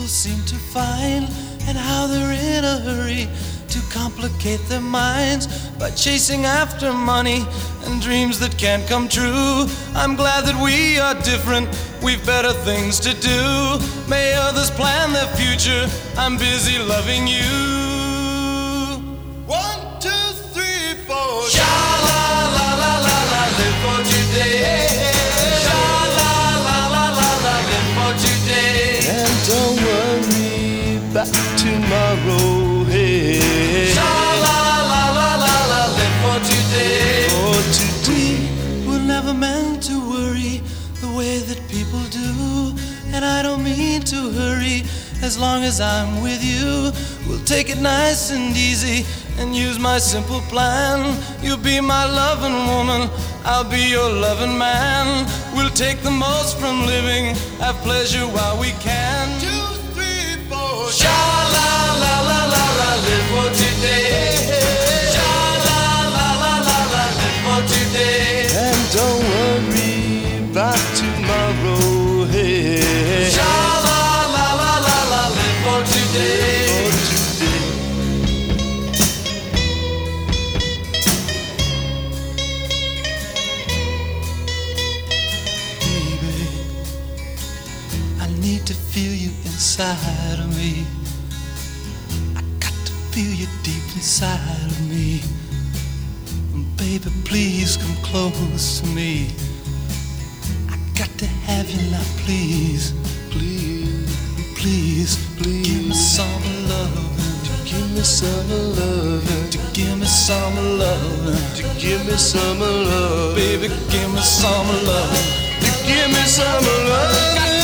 seem to find, and how they're in a hurry to complicate their minds by chasing after money and dreams that can't come true. I'm glad that we are different, we've better things to do. May others plan their future, I'm busy loving you. 1, 2, 3, 4. Sha la la la la la, live for today. Sha la la la la la, live for today. And don't worry about tomorrow. Hey. Sha la la la la la, live for today. For today. We were never meant to worry the way that people do, and I don't mean to hurry. As long as I'm with you, we'll take it nice and easy and use my simple plan. You'll be my loving woman, I'll be your loving man. We'll take the most from living, have pleasure while we can. 2, 3, 4. Sha la la la la la, live for today. Sha la la la la la, live for today. And don't worry about tomorrow. Hey. Sha la la la la la, live for today. To feel you inside of me, I got to feel you deep inside of me. Baby, please come close to me. I got to have you now, please. Please, Please, please. give me some loving. To give me some loving. To give me some loving. To give me some love. Baby, give me some loving. To give me some love.